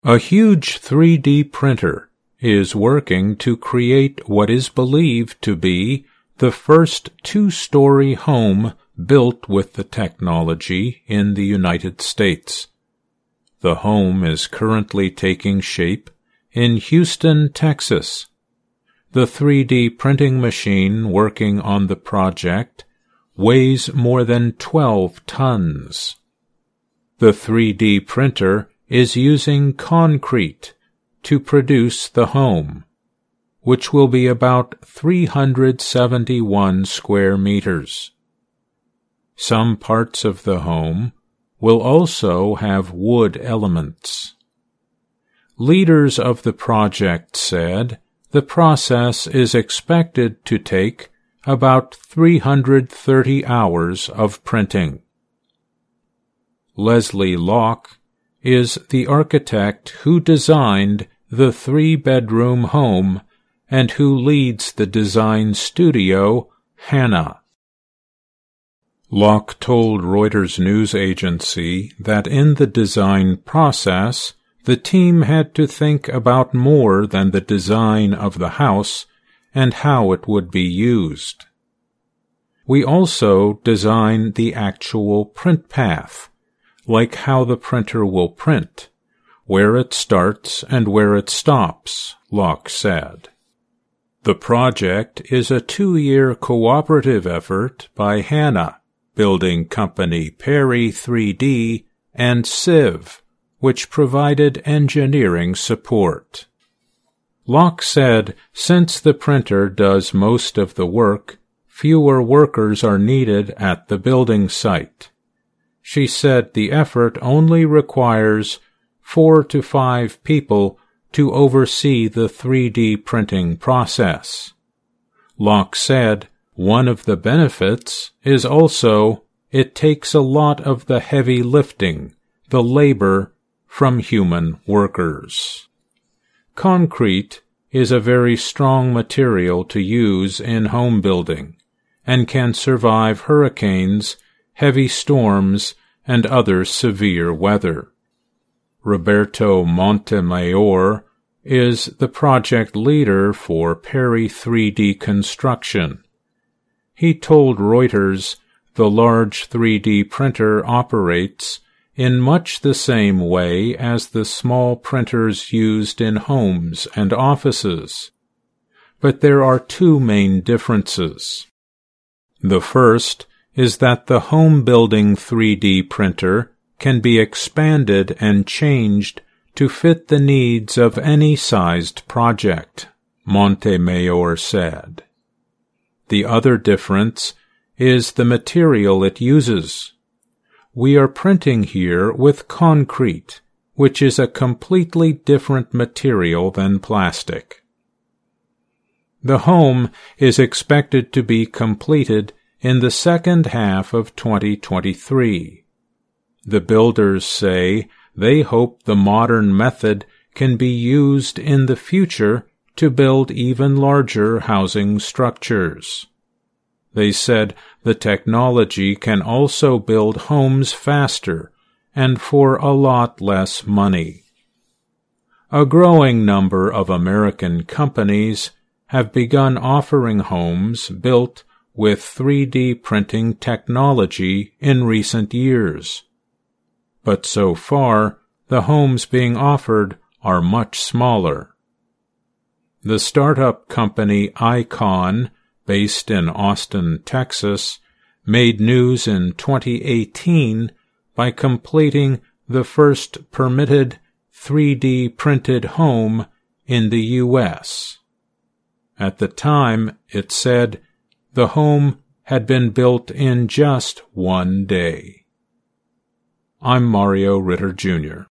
A huge 3D printer is working to create what is believed to be the first two-story home built with the technology in the United States. The home is currently taking shape in Houston, Texas. The 3D printing machine working on the project weighs more than 12 tons. The 3D printer is using concrete to produce the home, which will be about 371 square meters. Some parts of the home will also have wood elements. Leaders of the project said the process is expected to take about 330 hours of printing. Leslie Locke is the architect who designed the 3-bedroom home and who leads the design studio, Hannah. Locke told Reuters news agency that in the design process, the team had to think about more than the design of the house and how it would be used. We also designed the actual print path, like how the printer will print, where it starts and where it stops, Locke said. The project is a 2-year cooperative effort by Hannah, building company Perry 3D, and Civ, which provided engineering support. Locke said since the printer does most of the work, fewer workers are needed at the building site. She said the effort only requires 4 to 5 people to oversee the 3D printing process. Locke said one of the benefits is also it takes a lot of the heavy lifting, the labor, from human workers. Concrete is a very strong material to use in home building and can survive hurricanes, heavy storms, and other severe weather. Roberto Montemayor is the project leader for Perry 3D Construction. He told Reuters the large 3D printer operates in much the same way as the small printers used in homes and offices. But there are 2 main differences. The first is that the home building 3D printer can be expanded and changed to fit the needs of any sized project, Montemayor said. The other difference is the material it uses. We are printing here with concrete, which is a completely different material than plastic. The home is expected to be completed in the second half of 2023. The builders say they hope the modern method can be used in the future to build even larger housing structures. They said the technology can also build homes faster and for a lot less money. A growing number of American companies have begun offering homes built with 3D printing technology in recent years. But so far, the homes being offered are much smaller. The startup company Icon, based in Austin, Texas, made news in 2018 by completing the first permitted 3D printed home in the U.S. At the time, it said the home had been built in just 1 day. I'm Mario Ritter, Jr.